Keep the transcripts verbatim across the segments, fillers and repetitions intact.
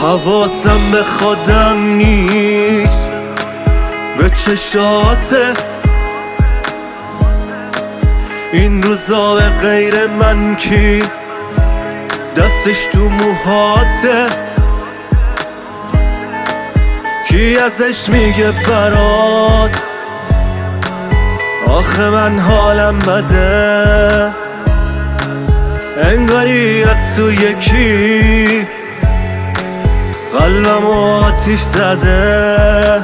حواسم به خودم نیست، به چشاته این روزا به غیر من کی دستش تو موهاته، کی ازش میگه برات آخه من حالم بده، انگاری از تو یکی قلبم آتیش زده.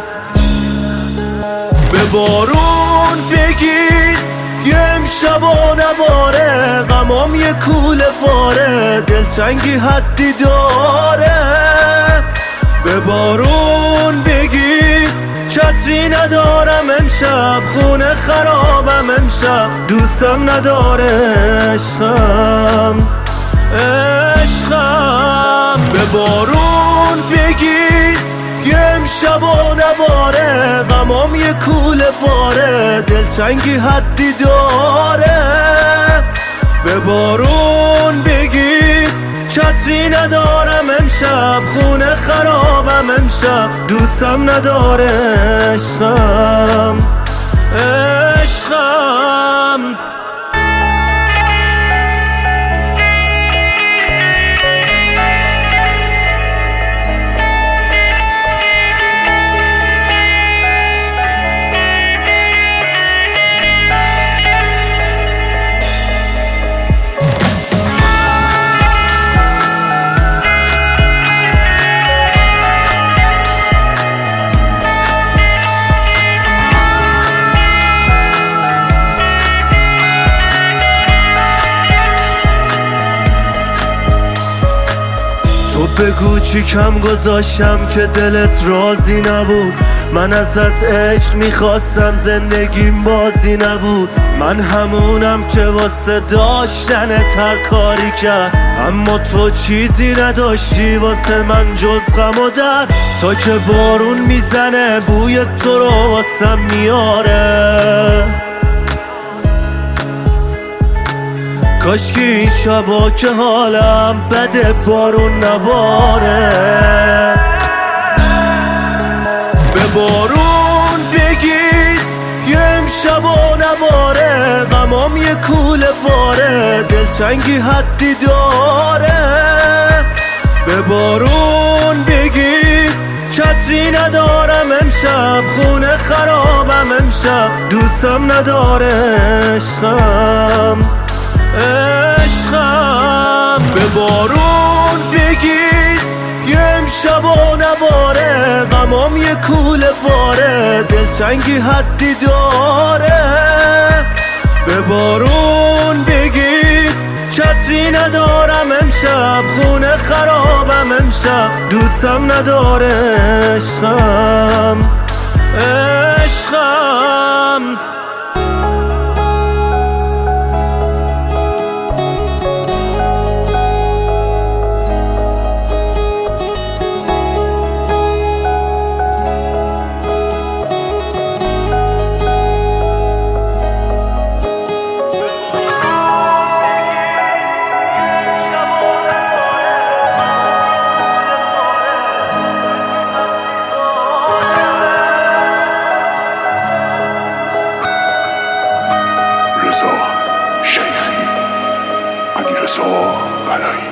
به بارون بگید یه امشب و نباره، غمام یه کوله باره، دلتنگی حدی داره. به بارون بگید چتری ندارم امشب، خونه خرابم امشب، دوستم نداره عشقم عشقم. به بارون بگید یه امشب و نباره، غمام یه کوله باره، دلتنگی حدی داره. به بارون بگید چتری ندارم امشب، خونه خرابم امشب، دوستم نداره عشقم عشقم. بگو چی کم گذاشتم که دلت راضی نبود، من ازت عشق میخواستم زندگیم بازی نبود، من همونم که واسه داشتنت هر کاری کرد، اما تو چیزی نداشتی واسه من جز غم و درد. تا که بارون میزنه بوی تو رو واسم میاره، کاشکی این شبا که حالم بده بارون نباره. به بارون بگید یه امشب و نباره، غمام یه کوله باره، دلتنگی حدی داره. به بارون بگید چتری ندارم امشب، خونه خرابم امشب، دوستم نداره عشقم عشقم. به بارون بگید یه امشب و نباره، غمام یه کوله باره، دلتنگی حدی داره. به بارون بگید چتری ندارم امشب، خونه خرابم امشب، دوستم نداره عشقم عشقم. رضا شیخی، علیرضا بلایی.